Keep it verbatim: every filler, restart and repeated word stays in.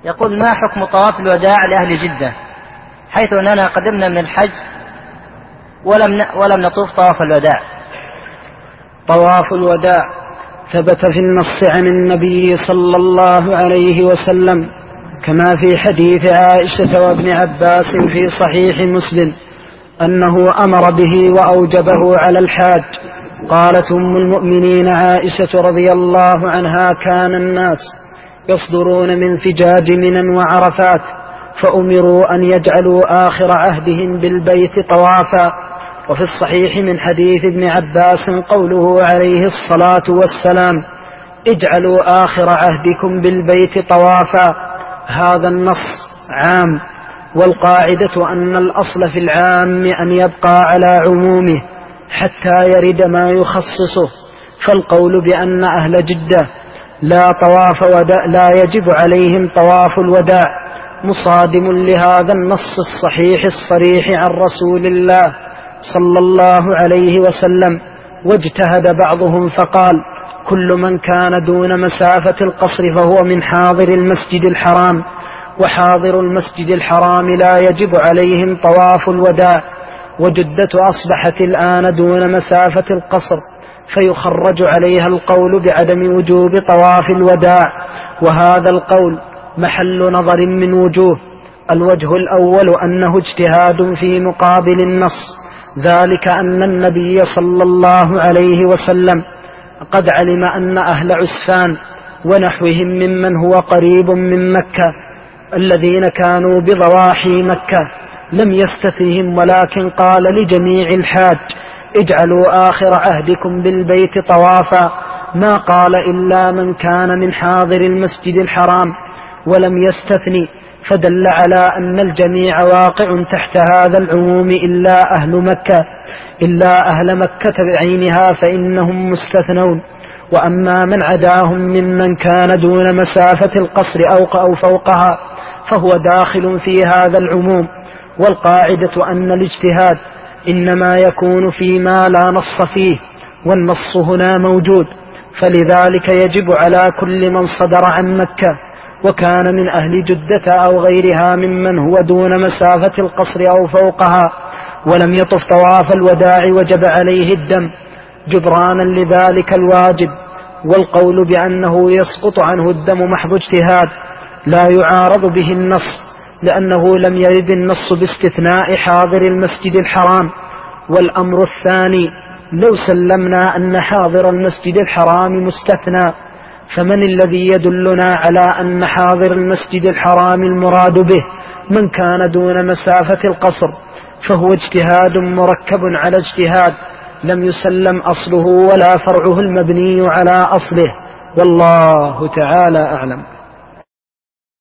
يقول: ما حكم طواف الوداع لأهل جدة، حيث أننا قدمنا من الحج ولم ولم نطوف طواف الوداع؟ طواف الوداع ثبت في النص عن النبي صلى الله عليه وسلم، كما في حديث عائشة وابن عباس في صحيح مسلم أنه أمر به وأوجبه على الحاج. قالت أم المؤمنين عائشة رضي الله عنها: كان الناس يصدرون من فجاج منى وعرفات، فأمروا أن يجعلوا آخر عهدهم بالبيت طوافا. وفي الصحيح من حديث ابن عباس قوله عليه الصلاة والسلام: اجعلوا آخر عهدكم بالبيت طوافا. هذا النص عام، والقاعدة أن الأصل في العام أن يبقى على عمومه حتى يرد ما يخصصه. فالقول بأن أهل جدة لا طواف وداع لا يجب عليهم طواف الوداع مصادم لهذا النص الصحيح الصريح عن رسول الله صلى الله عليه وسلم. واجتهد بعضهم فقال: كل من كان دون مسافة القصر فهو من حاضر المسجد الحرام، وحاضر المسجد الحرام لا يجب عليهم طواف الوداع. وجدة أصبحت الآن دون مسافة القصر، فيخرج عليها القول بعدم وجوب طواف الوداع، وهذا القول محل نظر من وجوه. الوجه الأول أنه اجتهاد في مقابل النص، ذلك أن النبي صلى الله عليه وسلم قد علم أن أهل عسفان ونحوهم ممن هو قريب من مكة الذين كانوا بضواحي مكة لم يستثنهم، ولكن قال لجميع الحاج: اجعلوا آخر عهدكم بالبيت طوافا، ما قال إلا من كان من حاضر المسجد الحرام، ولم يستثني، فدل على أن الجميع واقع تحت هذا العموم إلا أهل مكة إلا أهل مكة بعينها فإنهم مستثنون. وأما من عداهم ممن كان دون مسافة القصر أو فوقها فهو داخل في هذا العموم. والقاعدة أن الاجتهاد إنما يكون فيما لا نص فيه، والنص هنا موجود، فلذلك يجب على كل من صدر عن مكة وكان من أهل جدة أو غيرها ممن هو دون مسافة القصر أو فوقها ولم يطف طواف الوداع وجب عليه الدم جبرانا لذلك الواجب. والقول بأنه يسقط عنه الدم محض اجتهاد لا يعارض به النص، لأنه لم يرد النص باستثناء حاضر المسجد الحرام. والأمر الثاني: لو سلمنا أن حاضر المسجد الحرام مستثنى، فمن الذي يدلنا على أن حاضر المسجد الحرام المراد به من كان دون مسافة القصر؟ فهو اجتهاد مركب على اجتهاد لم يسلم أصله ولا فرعه المبني على أصله، والله تعالى أعلم.